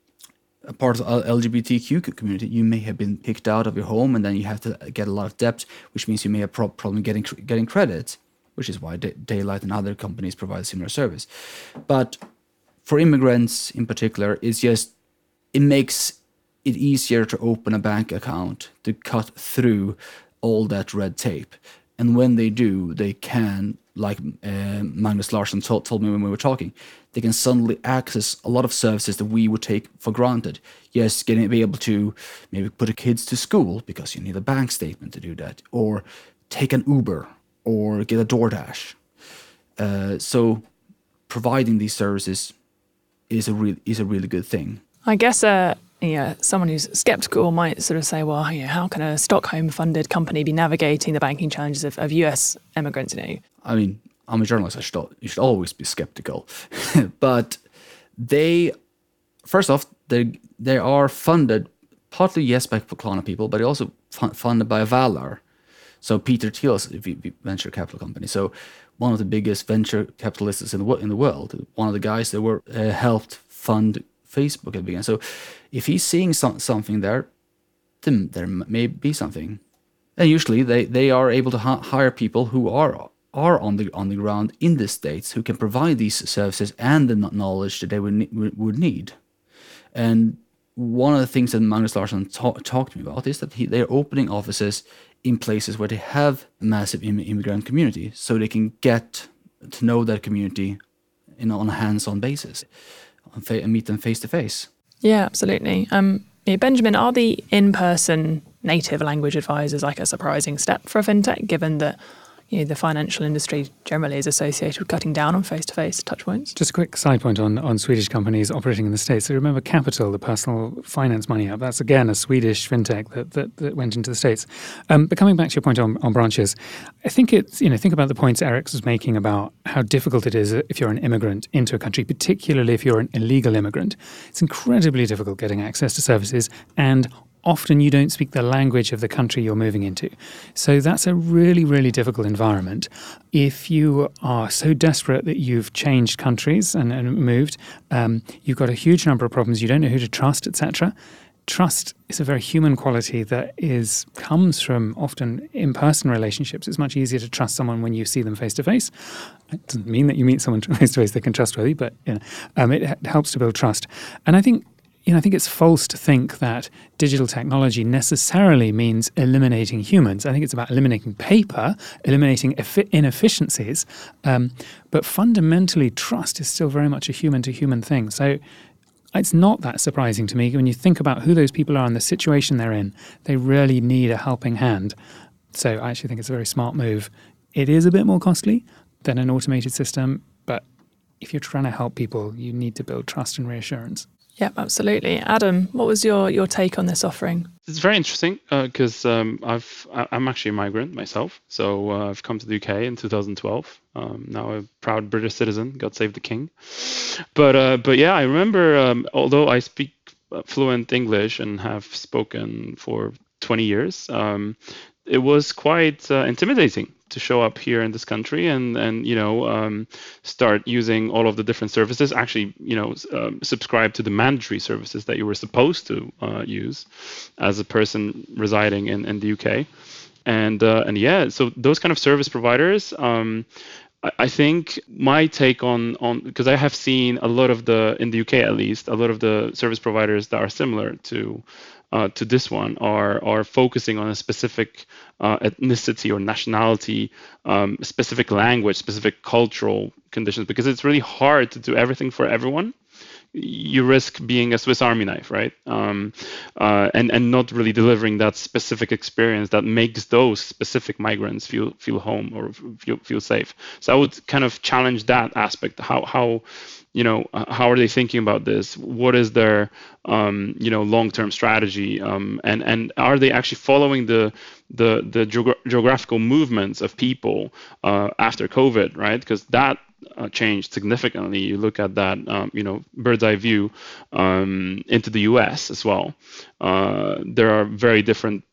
a part of the LGBTQ community, you may have been kicked out of your home, and then you have to get a lot of debt, which means you may have problem getting credit, which is why Daylight and other companies provide a similar service. But for immigrants in particular, it makes it easier to open a bank account, to cut through all that red tape. And when they do, they can, like Magnus Larsson told me when we were talking, they can suddenly access a lot of services that we would take for granted. Yes, be able to maybe put the kids to school because you need a bank statement to do that, or take an Uber, or get a DoorDash. So providing these services is a really good thing. I guess someone who's skeptical might sort of say, well, how can a Stockholm-funded company be navigating the banking challenges of US immigrants? I mean, I'm a journalist. You should always be skeptical. But first off, they are funded partly, yes, by Klarna people, but they're also funded by Valar. So Peter Thiel's venture capital company. So one of the biggest venture capitalists in the world. One of the guys that were helped fund Facebook at the beginning. So if he's seeing something there, then there may be something. And usually they are able to hire people who are on the ground in the States, who can provide these services and the knowledge that they would need. And one of the things that Magnus Larsson talked to me about is that they're opening offices in places where they have a massive immigrant community, so they can get to know that community on a hands-on basis and meet them face to face. Yeah, absolutely. Benjamin, are the in-person native language advisors like a surprising step for a fintech, given that the financial industry generally is associated with cutting down on face-to-face touch points? Just a quick side point on Swedish companies operating in the States. So remember Capital, the personal finance money app, that's again a Swedish fintech that went into the States. But coming back to your point on branches, I think it's, think about the points Eric was making about how difficult it is if you're an immigrant into a country, particularly if you're an illegal immigrant. It's incredibly difficult getting access to services, and often you don't speak the language of the country you're moving into. So that's a really, really difficult environment. If you are so desperate that you've changed countries and moved, you've got a huge number of problems. You don't know who to trust, etc. Trust is a very human quality that comes from often in-person relationships. It's much easier to trust someone when you see them face-to-face. It doesn't mean that you meet someone face-to-face they can trust with you, but it helps to build trust. And I think it's false to think that digital technology necessarily means eliminating humans. I think it's about eliminating paper, eliminating inefficiencies. But fundamentally, trust is still very much a human-to-human thing. So it's not that surprising to me when you think about who those people are and the situation they're in. They really need a helping hand. So I actually think it's a very smart move. It is a bit more costly, than an automated system. But if you're trying to help people, you need to build trust and reassurance. Yep, absolutely. Adam, what was your take on this offering? It's very interesting because I'm actually a migrant myself. So I've come to the UK in 2012. Now a proud British citizen. God save the king. But yeah, I remember. Although I speak fluent English and have spoken for 20 years, it was quite intimidating to show up here in this country and start using all of the different services. Actually, subscribe to the mandatory services that you were supposed to use as a person residing in the UK. And yeah, so those kind of service providers. I think my take on because I have seen a lot of in the UK at least, a lot of the service providers that are similar to this one are focusing on a specific ethnicity or nationality, specific language, specific cultural conditions, because it's really hard to do everything for everyone. You risk being a Swiss Army knife, right? And not really delivering that specific experience that makes those specific migrants feel home or feel safe. So I would kind of challenge that aspect. How are they thinking about this? What is their long-term strategy? And are they actually following the geographical movements of people after COVID, right? Because that changed significantly. You look at that, bird's eye view into the US as well. There are very different,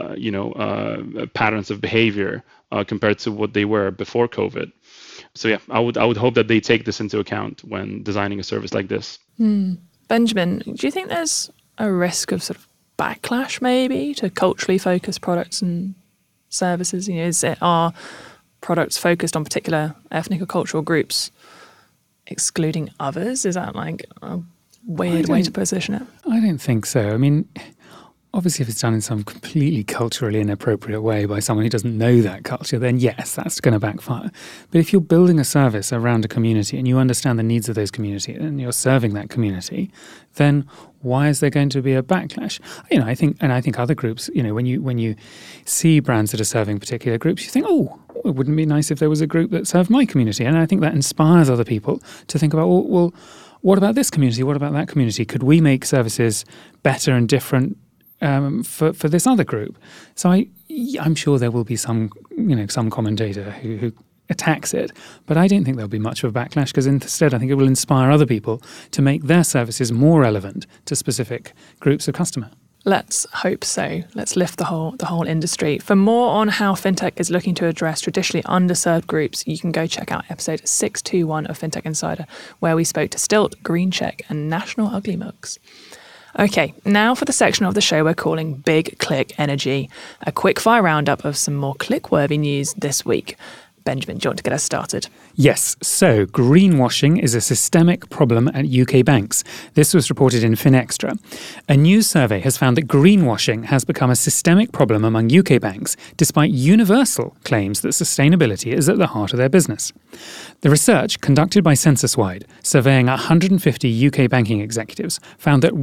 patterns of behavior compared to what they were before COVID. So yeah, I would hope that they take this into account when designing a service like this. Benjamin, do you think there's a risk of sort of backlash maybe to culturally focused products and services? Are products focused on particular ethnic or cultural groups excluding others? Is that like a weird way to position it? I don't think so. I mean, obviously, if it's done in some completely culturally inappropriate way by someone who doesn't know that culture, then yes, that's going to backfire. But if you're building a service around a community and you understand the needs of those community and you're serving that community, then why is there going to be a backlash? I think other groups, when you see brands that are serving particular groups, you think, oh, it wouldn't be nice if there was a group that served my community. And I think that inspires other people to think about, well, what about this community? What about that community? Could we make services better and different for this other group? So I'm sure there will be some commentator who attacks it, but I don't think there'll be much of a backlash, because instead I think it will inspire other people to make their services more relevant to specific groups of customer. Let's hope so. Let's lift the whole industry. For more on how FinTech is looking to address traditionally underserved groups, you can go check out episode 621 of FinTech Insider, where we spoke to Stilt, GreenCheck and National Ugly Mugs. Okay, now for the section of the show we're calling Big Click Energy, a quick-fire roundup of some more click-worthy news this week. Benjamin, do you want to get us started? Yes. So, greenwashing is a systemic problem at UK banks. This was reported in FinExtra. A new survey has found that greenwashing has become a systemic problem among UK banks, despite universal claims that sustainability is at the heart of their business. The research, conducted by Censuswide, surveying 150 UK banking executives, found that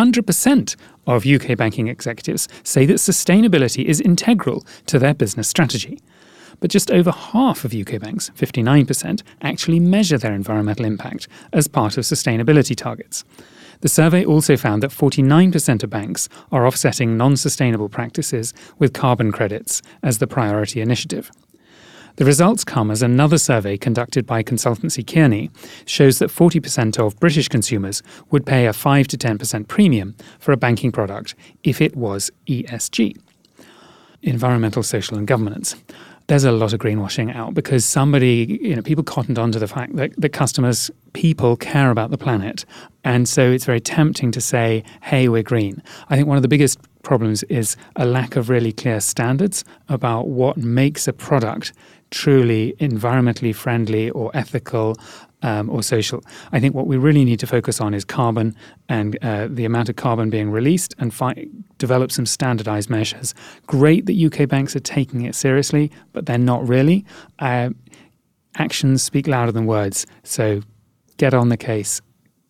100% of UK banking executives say that sustainability is integral to their business strategy. But just over half of UK banks, 59%, actually measure their environmental impact as part of sustainability targets. The survey also found that 49% of banks are offsetting non-sustainable practices with carbon credits as the priority initiative. The results come as another survey conducted by consultancy Kearney shows that 40% of British consumers would pay a 5 to 10% premium for a banking product if it was ESG. Environmental, social and governance. There's a lot of greenwashing out because people cottoned onto the fact that people care about the planet. And so it's very tempting to say, hey, we're green. I think one of the biggest problems is a lack of really clear standards about what makes a product truly environmentally friendly or ethical or social. I think what we really need to focus on is carbon and the amount of carbon being released and develop some standardized measures. Great that UK banks are taking it seriously, but they're not really. Actions speak louder than words. So get on the case,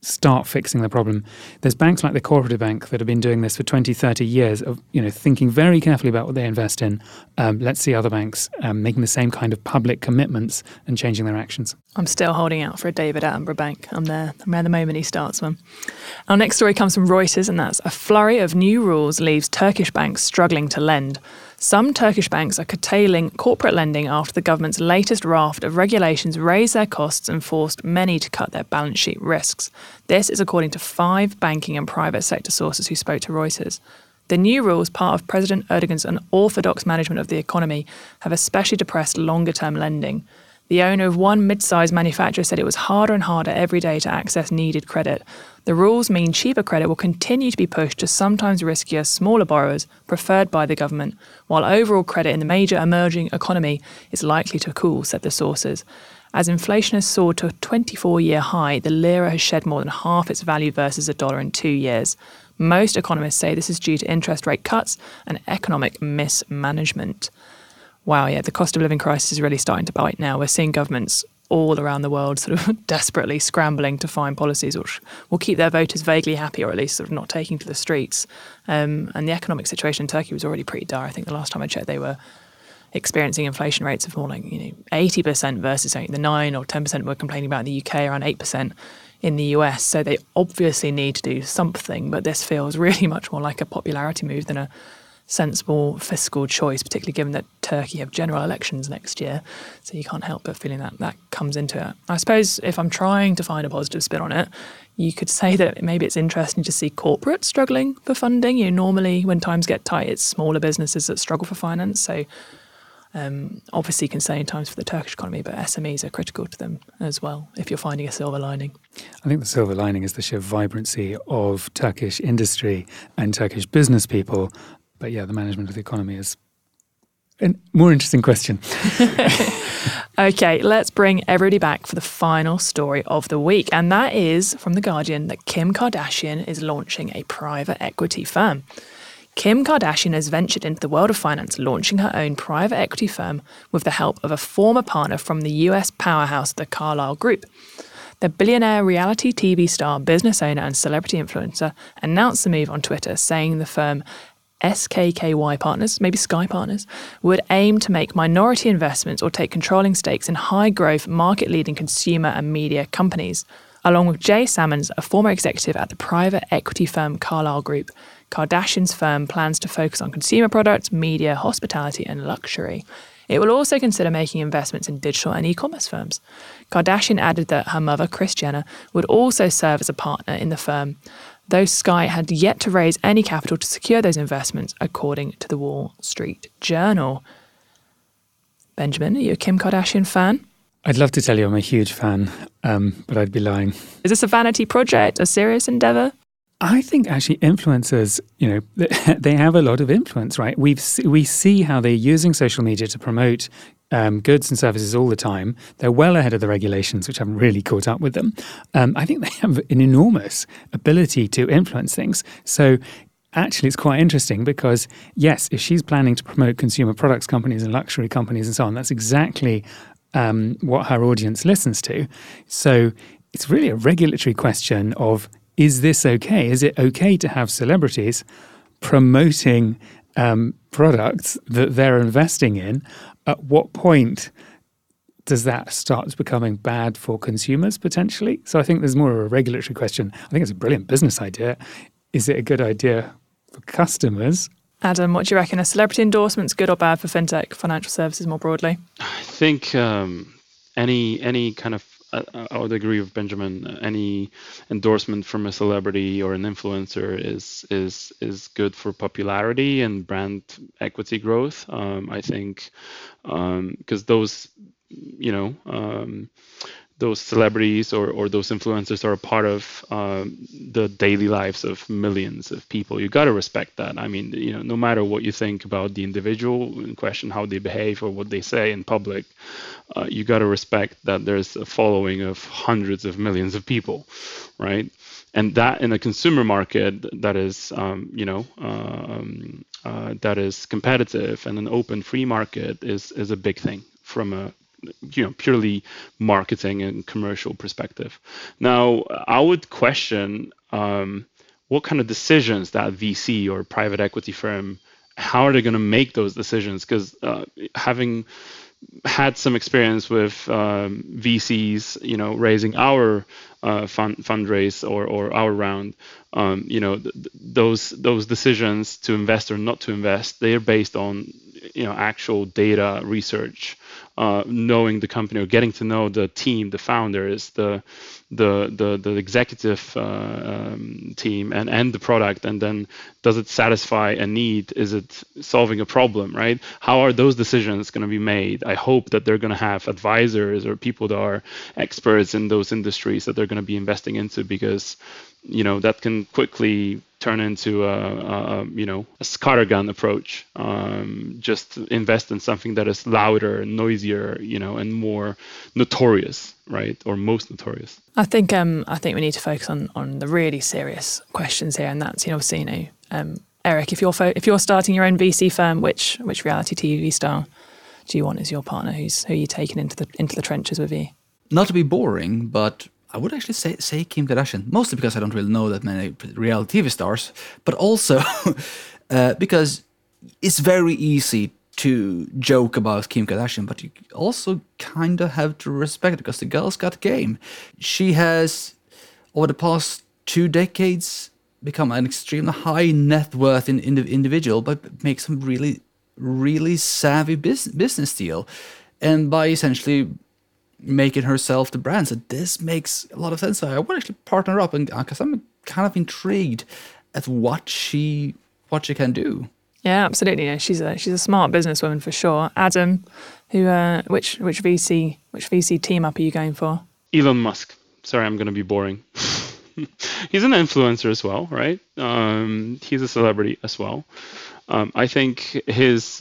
start fixing the problem. There's banks like the Cooperative Bank that have been doing this for 20, 30 years of, thinking very carefully about what they invest in. Let's see other banks making the same kind of public commitments and changing their actions. I'm still holding out for a David Attenborough bank. I'm there the moment he starts one. Our next story comes from Reuters, and that's a flurry of new rules leaves Turkish banks struggling to lend. Some Turkish banks are curtailing corporate lending after the government's latest raft of regulations raised their costs and forced many to cut their balance sheet risks. This is according to 5 banking and private sector sources who spoke to Reuters. The new rules, part of President Erdogan's unorthodox management of the economy, have especially depressed longer-term lending. The owner of one mid-sized manufacturer said it was harder and harder every day to access needed credit. The rules mean cheaper credit will continue to be pushed to sometimes riskier, smaller borrowers preferred by the government, while overall credit in the major emerging economy is likely to cool, said the sources. As inflation has soared to a 24-year high, the lira has shed more than half its value versus the dollar in 2 years. Most economists say this is due to interest rate cuts and economic mismanagement. Wow, yeah, the cost of living crisis is really starting to bite now. We're seeing governments all around the world sort of desperately scrambling to find policies which will keep their voters vaguely happy, or at least sort of not taking to the streets. And the economic situation in Turkey was already pretty dire. I think the last time I checked, they were experiencing inflation rates of more like 80% versus the 9 or 10% we're complaining about in the UK, around 8% in the US. So they obviously need to do something, but this feels really much more like a popularity move than a sensible fiscal choice, particularly given that Turkey have general elections next year. So you can't help but feeling that comes into it. I suppose if I'm trying to find a positive spin on it, you could say that maybe it's interesting to see corporates struggling for funding. Normally when times get tight, it's smaller businesses that struggle for finance. So obviously concerning times for the Turkish economy, but SMEs are critical to them as well, if you're finding a silver lining. I think the silver lining is the sheer vibrancy of Turkish industry and Turkish business people. But yeah, the management of the economy is a more interesting question. Okay, let's bring everybody back for the final story of the week. And that is from The Guardian that Kim Kardashian is launching a private equity firm. Kim Kardashian has ventured into the world of finance, launching her own private equity firm with the help of a former partner from the US powerhouse, the Carlyle Group. The billionaire reality TV star, business owner and celebrity influencer announced the move on Twitter, saying the firm SKKY Partners, maybe Sky Partners, would aim to make minority investments or take controlling stakes in high-growth, market-leading consumer and media companies. Along with Jay Sammons, a former executive at the private equity firm Carlyle Group, Kardashian's firm plans to focus on consumer products, media, hospitality and luxury. It will also consider making investments in digital and e-commerce firms. Kardashian added that her mother, Kris Jenner, would also serve as a partner in the firm, though Sky had yet to raise any capital to secure those investments, according to the Wall Street Journal. Benjamin, are you a Kim Kardashian fan? I'd love to tell you I'm a huge fan, but I'd be lying. Is this a vanity project, a serious endeavour? I think actually influencers, they have a lot of influence, right? We see how they're using social media to promote goods and services all the time. They're well ahead of the regulations, which haven't really caught up with them. I think they have an enormous ability to influence things. So actually, it's quite interesting because, yes, if she's planning to promote consumer products companies and luxury companies and so on, that's exactly what her audience listens to. So it's really a regulatory question of, is this okay? Is it okay to have celebrities promoting products that they're investing in? At what point does that start becoming bad for consumers potentially? So I think there's more of a regulatory question. I think it's a brilliant business idea. Is it a good idea for customers? Adam, what do you reckon? Are celebrity endorsements good or bad for fintech, financial services more broadly? I think any kind of, I would agree with Benjamin, any endorsement from a celebrity or an influencer is good for popularity and brand equity growth. I think because those celebrities or those influencers are a part of the daily lives of millions of people. You got to respect that. I mean, no matter what you think about the individual in question, how they behave or what they say in public, you got to respect that there's a following of hundreds of millions of people, right? And that in a consumer market that is, that is competitive and an open free market is a big thing from a purely marketing and commercial perspective. Now, I would question what kind of decisions that VC or private equity firm, how are they going to make those decisions? Because having had some experience with VCs, raising our fundraise or our round, those decisions to invest or not to invest, they are based on actual data research, knowing the company or getting to know the team, the founders, the executive team and the product, and then does it satisfy a need? Is it solving a problem, right? How are those decisions going to be made? I hope that they're going to have advisors or people that are experts in those industries that they're going to be investing into, because that can quickly turn into a scattergun approach. Just invest in something that is louder, noisier, and more notorious, right? Or most notorious. I think we need to focus on the really serious questions here, and that's obviously Eric, if you're starting your own VC firm, which reality TV star do you want as your partner? Who are you taking into the trenches with you? Not to be boring, but I would actually say Kim Kardashian, mostly because I don't really know that many reality TV stars, but also because it's very easy to joke about Kim Kardashian, but you also kind of have to respect it because the girl's got game. She has, over the past 2 decades, become an extremely high net worth individual, but makes some really, really savvy business deal. And by essentially making herself the brand. So this makes a lot of sense. So I would actually partner up, and because I'm kind of intrigued at what she can do. Yeah, absolutely. Yeah, she's a smart businesswoman for sure. Adam, which VC team up are you going for? Elon Musk. Sorry, I'm going to be boring. He's an influencer as well, right? He's a celebrity as well. I think his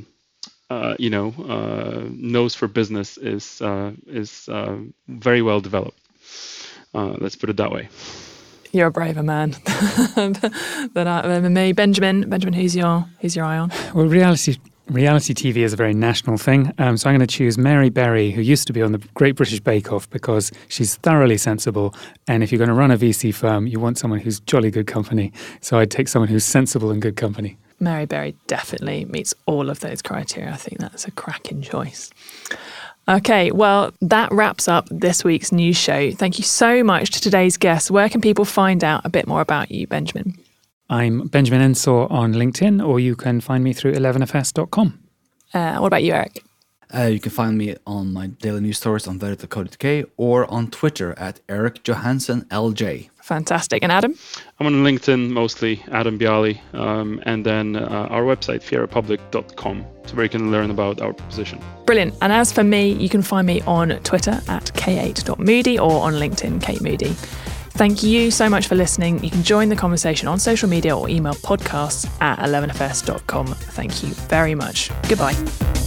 nose for business is very well developed. Let's put it that way. You're a braver man than me. Benjamin, who's your eye on? Well, reality TV is a very national thing. So I'm going to choose Mary Berry, who used to be on the Great British Bake Off, because she's thoroughly sensible. And if you're going to run a VC firm, you want someone who's jolly good company. So I'd take someone who's sensible and good company. Mary Berry definitely meets all of those criteria. I think that's a cracking choice. Okay, well, that wraps up this week's news show. Thank you so much to today's guests. Where can people find out a bit more about you, Benjamin? I'm Benjamin Ensor on LinkedIn, or you can find me through 11fs.com. What about you, Eric? You can find me on my daily news stories on Verita.co.uk or on Twitter at Eric Johansson LJ. Fantastic. And Adam? I'm on LinkedIn mostly, Adam Bialy, and then our website, fierapublic.com, so where you can learn about our proposition. Brilliant. And as for me, you can find me on Twitter at k8.moody or on LinkedIn, Kate Moody. Thank you so much for listening. You can join the conversation on social media or email podcasts at 11fs.com. Thank you very much. Goodbye.